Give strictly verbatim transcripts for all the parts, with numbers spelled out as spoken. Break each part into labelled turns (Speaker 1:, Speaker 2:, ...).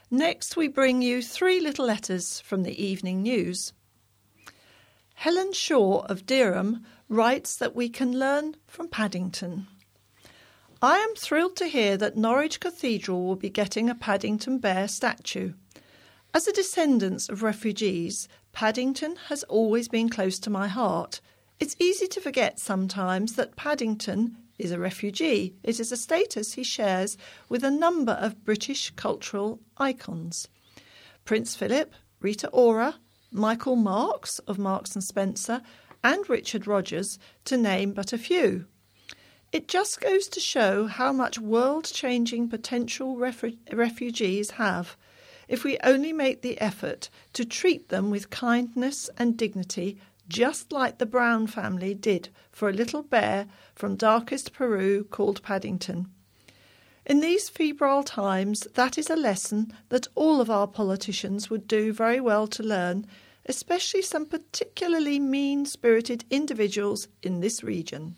Speaker 1: Next, we bring you three little letters from the evening news. Helen Shaw of Dereham writes that we can learn from Paddington. I am thrilled to hear that Norwich Cathedral will be getting a Paddington Bear statue. As a descendant of refugees, Paddington has always been close to my heart. It's easy to forget sometimes that Paddington is a refugee. It is a status he shares with a number of British cultural icons. Prince Philip, Rita Ora, Michael Marks of Marks and Spencer, and Richard Rogers, to name but a few. It just goes to show how much world-changing potential refu- refugees have, if we only make the effort to treat them with kindness and dignity, just like the Brown family did for a little bear from darkest Peru called Paddington. In these febrile times, that is a lesson that all of our politicians would do very well to learn, especially some particularly mean-spirited individuals in this region.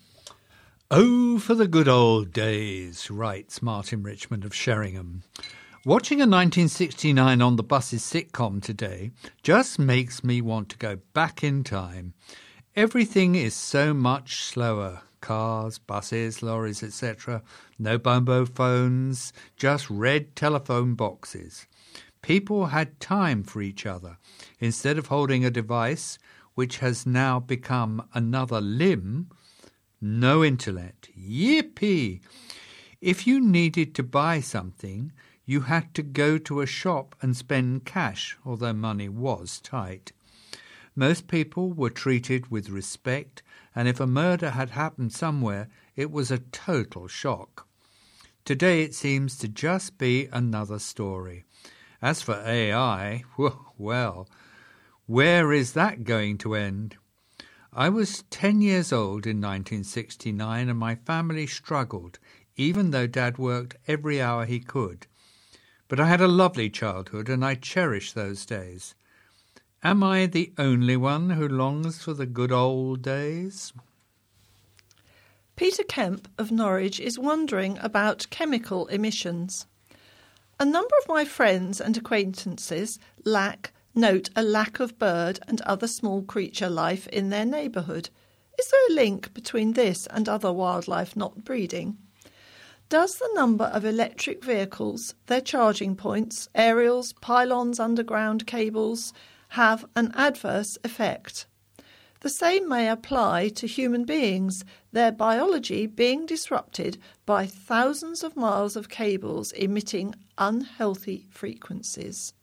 Speaker 2: Oh, for the good old days, writes Martin Richmond of Sheringham. Watching a nineteen sixty-nine On the Buses sitcom today just makes me want to go back in time. Everything is so much slower. Cars, buses, lorries, et cetera. No bumbo phones, just red telephone boxes. People had time for each other. Instead of holding a device, which has now become another limb, no internet. Yippee! If you needed to buy something, you had to go to a shop and spend cash, although money was tight. Most people were treated with respect, and if a murder had happened somewhere, it was a total shock. Today it seems to just be another story. As for A I, well, where is that going to end? I was ten years old in nineteen sixty-nine, and my family struggled, even though Dad worked every hour he could. But I had a lovely childhood, and I cherish those days. Am I the only one who longs for the good old days?
Speaker 1: Peter Kemp of Norwich is wondering about chemical emissions. A number of my friends and acquaintances lack, note a lack of bird and other small creature life in their neighbourhood. Is there a link between this and other wildlife not breeding? Does the number of electric vehicles, their charging points, aerials, pylons, underground cables have an adverse effect? The same may apply to human beings, their biology being disrupted by thousands of miles of cables emitting unhealthy frequencies.